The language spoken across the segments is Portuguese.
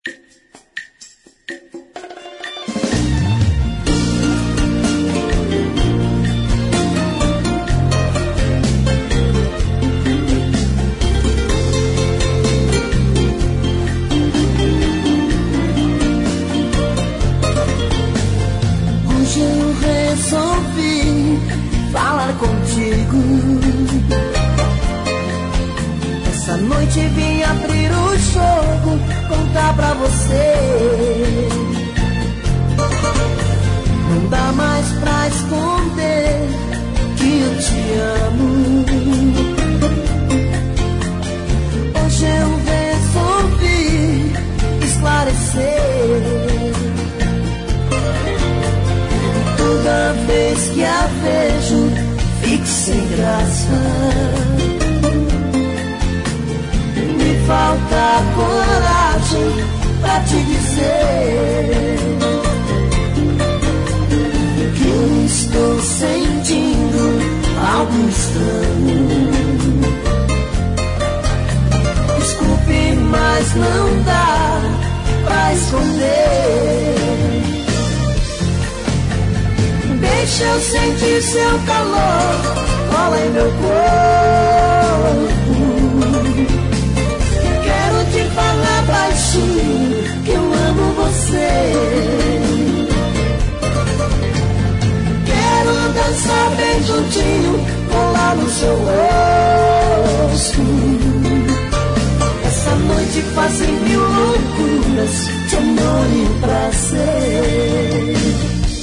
Essa noite vim abrir o jogo, contar pra você. Não dá mais pra esconder que eu te amo. Hoje eu resolvi esclarecer. Toda vez que a vejo, fico sem graça. Me falta coragem pra te dizer que eu estou sentindo algo estranho. Desculpe, mas não dá pra esconder. Deixa eu sentir seu calor, cola em meu corpo. Quero te falar baixinho que eu amo você. Quero dançar bem juntinho, colar no seu rosto. Essa noite fazer mil loucuras de amor e prazer.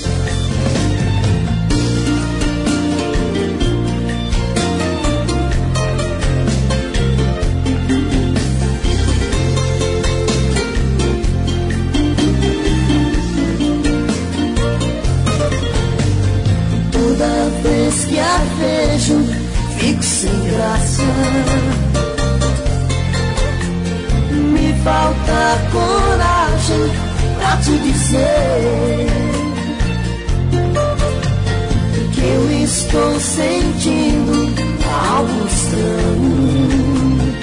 Toda vez que a vejo, fico sem graça. Me falta coragem pra te dizer que eu estou sentindo algo estranho.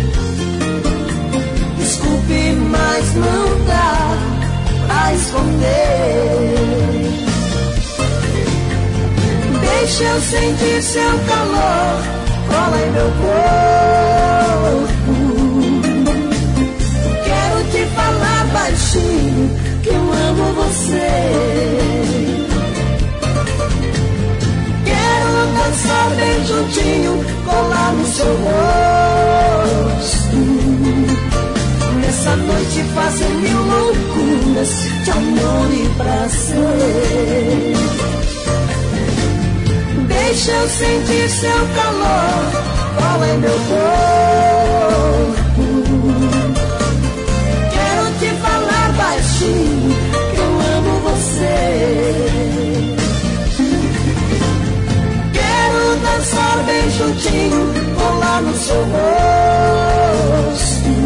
Desculpe, mas não dá pra esconder. Deixa eu sentir seu calor, cola em meu corpo. Quero te falar baixinho que eu amo você. Quero dançar bem juntinho, colar no seu rosto. Nessa noite fazer mil loucuras de amor e prazer. Deixa eu sentir seu calor, cola em meu corpo. Quero te falar baixinho que eu amo você. Quero dançar bem juntinho, colar no seu rosto.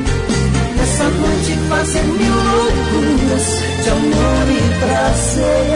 Nessa noite fazer mil loucuras de amor e prazer.